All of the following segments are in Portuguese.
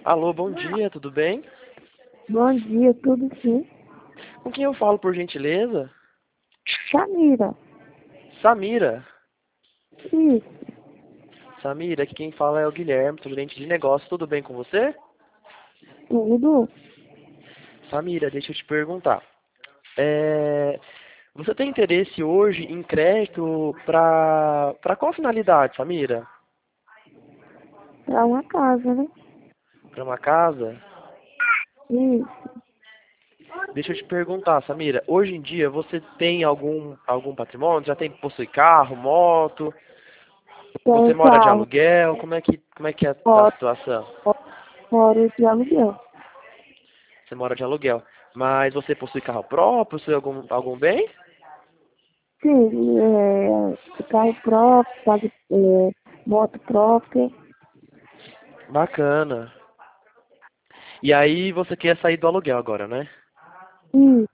Alô, bom dia, tudo bem? Bom dia, tudo sim? Com quem eu falo, por gentileza? Samira, Samira. isso, Samira, aqui quem fala é o Guilherme, sou gerente de negócio, tudo bem com você? tudo? Samira, deixa eu te perguntar. É, Você tem interesse hoje em crédito para qual finalidade, Samira? Pra uma casa, né? Para uma casa? Isso, Deixa eu te perguntar, Samira, hoje em dia você tem algum patrimônio? Já possui carro, moto? Você tem mora de carro, aluguel? Como é que é a moro, situação? moro de aluguel. Você mora de aluguel. Mas você possui carro próprio, possui algum bem? Sim, carro próprio, moto própria. Bacana. E aí você quer sair do aluguel agora, né? Isso,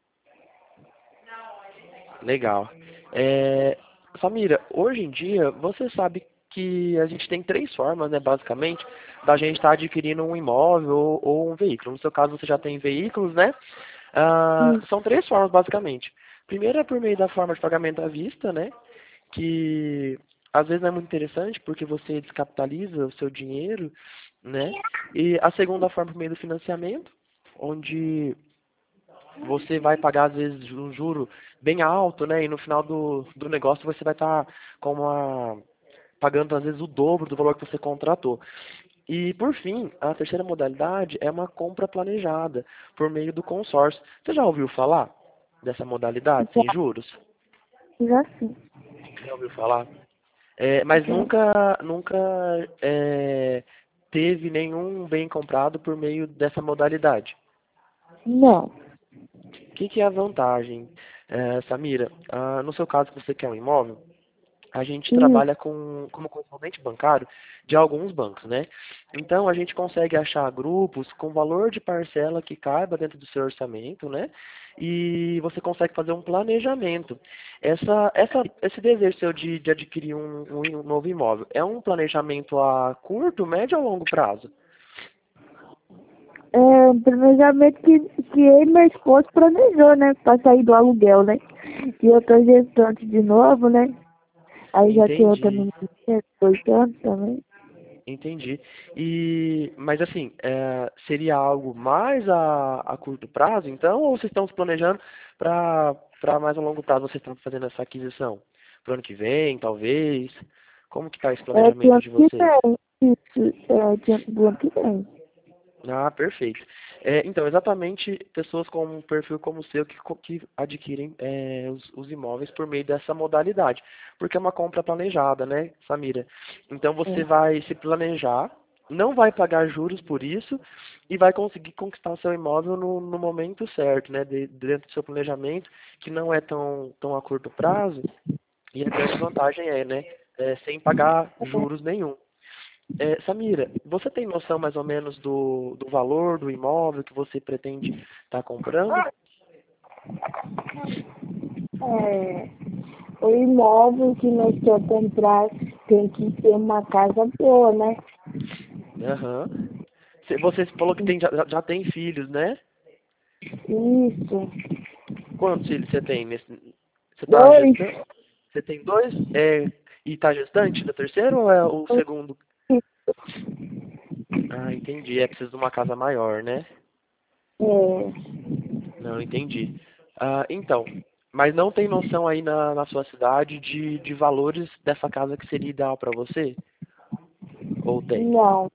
Legal. É, Samira, hoje em dia você sabe que a gente tem três formas, né, basicamente, da gente estar adquirindo um imóvel ou um veículo. No seu caso você já tem veículos, né? isso. São três formas, basicamente. Primeiro é por meio da forma de pagamento à vista, né? Que às vezes não é muito interessante porque você descapitaliza o seu dinheiro, né? E a segunda forma por meio do financiamento, onde você vai pagar às vezes um juro bem alto, né? E no final do negócio você vai estar pagando às vezes o dobro do valor que você contratou. E por fim, a terceira modalidade é uma compra planejada por meio do consórcio. Você já ouviu falar dessa modalidade Já, sem juros? já sim, Já ouviu falar? Mas já. nunca é, teve nenhum bem comprado por meio dessa modalidade. Não, O que é a vantagem, Samira? No seu caso, que você quer um imóvel, a gente isso, trabalha como correspondente bancário de alguns bancos, né? Então, a gente consegue achar grupos com valor de parcela que caiba dentro do seu orçamento, né? E você consegue fazer um planejamento. Esse desejo seu de adquirir um novo imóvel, é um planejamento a curto, médio ou longo prazo? é um planejamento que eu e meu esposo planejou, né? Pra sair do aluguel, né? E eu tô gestante de novo, né? Aí já tem outra Entendi. menina, 2 anos também. Entendi. Mas assim, seria algo mais a curto prazo, então, ou vocês estão se planejando para mais a longo prazo vocês estão fazendo essa aquisição? Para o ano que vem, talvez? Como que está esse É de planejamento ano de que vocês? vem. Isso, do ano que vem. Ah, perfeito. Então, exatamente pessoas com um perfil como o seu que adquirem os imóveis por meio dessa modalidade, porque é uma compra planejada, né, Samira? Então, você É. vai se planejar, não vai pagar juros por isso e vai conseguir conquistar o seu imóvel no momento certo, né, dentro do seu planejamento, que não é tão a curto prazo, e a grande vantagem né, sem pagar juros nenhum. Samira, você tem noção mais ou menos do valor do imóvel que você pretende estar comprando? É, o imóvel que nós queremos comprar tem que ter uma casa boa, né? Aham. Você falou que já tem filhos, né? Isso. Quantos filhos você tem? Você está Dois. gestante? Você tem dois? E está gestante da terceira ou é o segundo? Ah, entendi. Precisa de uma casa maior, né? É, Não, entendi. Então, mas não tem noção aí na sua cidade de valores dessa casa que seria ideal para você? Ou tem? não.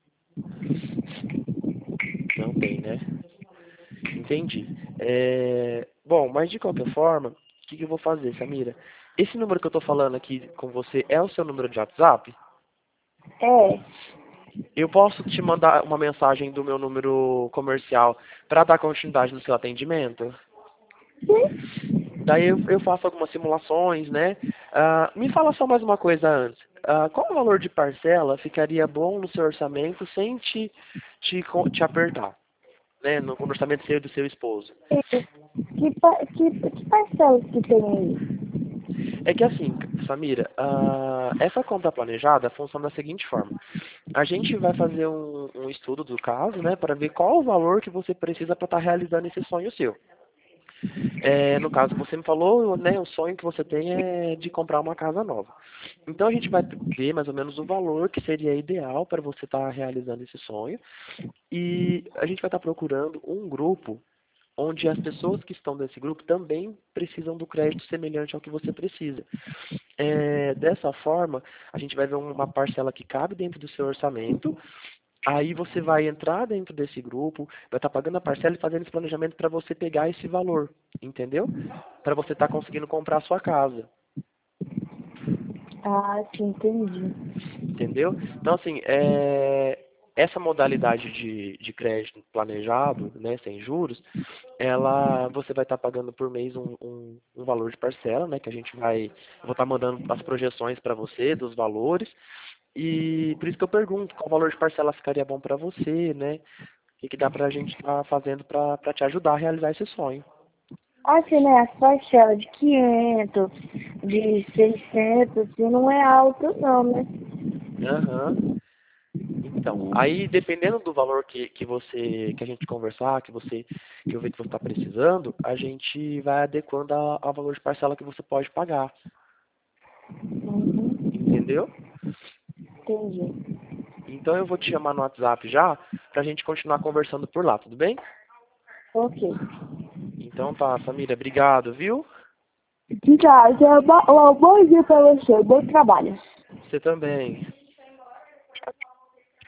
Não tem, né? Entendi. Bom, mas de qualquer forma, o que eu vou fazer, Samira? Esse número que eu tô falando aqui com você é o seu número de WhatsApp? É. Eu posso te mandar uma mensagem do meu número comercial para dar continuidade no seu atendimento? Sim. Daí eu faço algumas simulações, né? Me fala só mais uma coisa antes. Qual o valor de parcela ficaria bom no seu orçamento sem te apertar, né? No orçamento seu e do seu esposo? Que parcelas que tem aí? É que assim, Samira, essa compra planejada funciona da seguinte forma. A gente vai fazer um estudo do caso, né, para ver qual o valor que você precisa para estar realizando esse sonho seu. No caso, você me falou, né, o sonho que você tem é de comprar uma casa nova. Então a gente vai ver mais ou menos o valor que seria ideal para você estar realizando esse sonho e a gente vai estar procurando um grupo onde as pessoas que estão nesse grupo também precisam do crédito semelhante ao que você precisa. Dessa forma, a gente vai ver uma parcela que cabe dentro do seu orçamento. Aí você vai entrar dentro desse grupo, vai estar pagando a parcela e fazendo esse planejamento para você pegar esse valor, entendeu? Para você estar conseguindo comprar a sua casa, Ah, sim, entendi. entendeu? Então, assim, essa modalidade de crédito planejado, né, sem juros, você vai estar pagando por mês um valor de parcela, né, que eu vou estar mandando as projeções para você dos valores, e por isso que eu pergunto qual valor de parcela ficaria bom para você, né? O que dá pra gente estar fazendo para te ajudar a realizar esse sonho. Assim, né, as parcelas de 500, de 600, assim, não é alto não, né? Aham. Então, aí dependendo do valor que a gente conversar, que eu ver que você está precisando, a gente vai adequando ao valor de parcela que você pode pagar. Uhum, Entendeu? entendi. Então eu vou te chamar no WhatsApp já pra gente continuar conversando por lá, tudo bem? Ok. Então tá, família, obrigado, viu? Tchau, um bom dia pra você, bom trabalho. Você também.